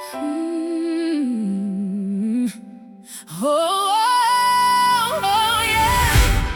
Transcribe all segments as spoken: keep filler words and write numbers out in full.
Mm. Oh, oh, oh, yeah.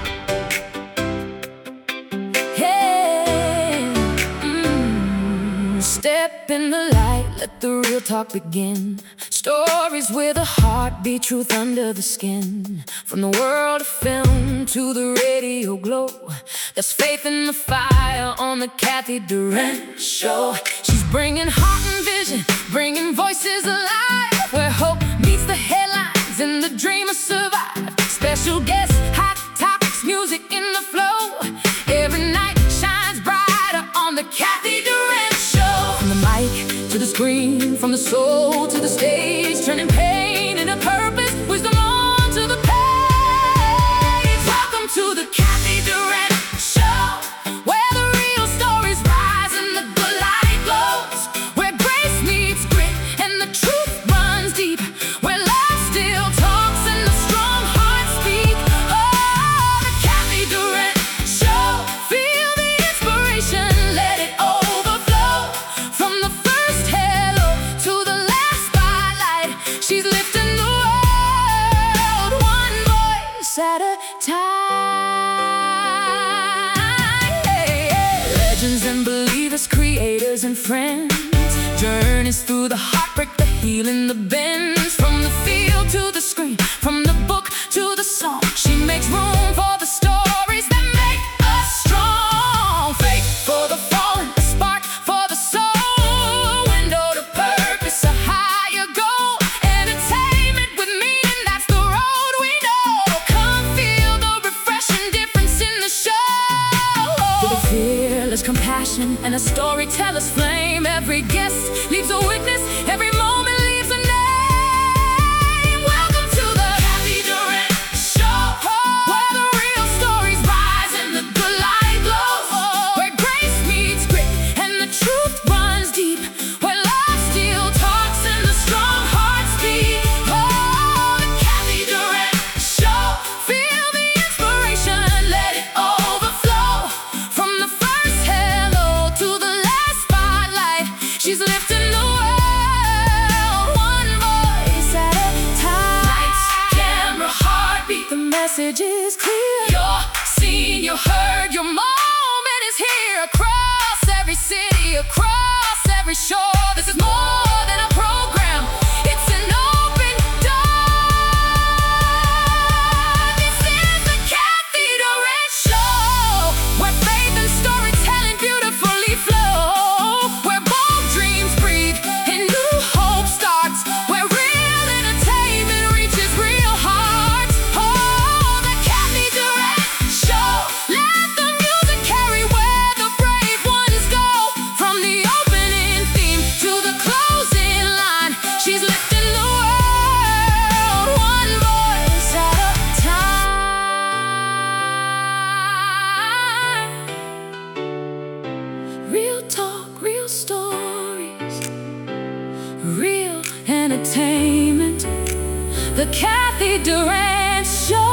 Hey. Mm. Step in the light, let the real talk begin. Stories with a heartbeat, truth under the skin. From the world of film to the radio glow, there's faith in the fire on the Cathy Durant Show. She's bringing heart and vision, bringing voices alive, where hope meets the headlines and the dreamers survive. Special guests, hot topics, music in the flow. Every night shines brighter on the Cathy Durant Show. From the mic to the screen, from the soul to the stage, turning pain into purpose, wisdom on to the page. Welcome to the Cathy Durant Show, where the real stories rise and the good light glows, where grace meets grit and the truth runs deep, where love still talks and the strong hearts speak. Oh, the Cathy Durant Show. Feel the inspiration, let it overflow. From the first hello to the last spotlight, she's lifting the world one voice at a time. Hey, hey. Legends and believers, creators and friends, journeys through the heartbreak, the healing, the bends. From the field to the screen, from the book to the song, she makes room for the stories that make us strong. Faith for the fallen, a spark for the soul, window to purpose, a higher goal. Entertainment with meaning, that's the road we know. Come feel the refreshing difference in the show. With a fearless compassion and a storyteller's flame, every guest leaves a witness, every moment leaves a name. Welcome to the Cathy Durant Show, where the real stories rise and the good light glows, where grace meets grit and the truth runs deep, where love still talks and the strong hearts beat. Oh, the Cathy Durant Show. Feel the inspiration, let it overflow. From the first hello to the last spotlight, she's lifting the world one voice at a time. Lights, camera, heartbeat, the message is clear. You're seen, you're heard, your moment is here. Across every city, across every shore, this is more than a program, it's an open door. This is the Cathy Durant Show, where faith and storytelling beautifully flow, where bold dreams breathe and new hope starts, where real entertainment reaches real hearts. Oh, the Cathy Durant Show. Let the music carry where the brave ones go. From the opening theme to the closing line, she's lifting the world one voice at a time. Real talk, real stories, real entertainment. The Cathy Durant Show.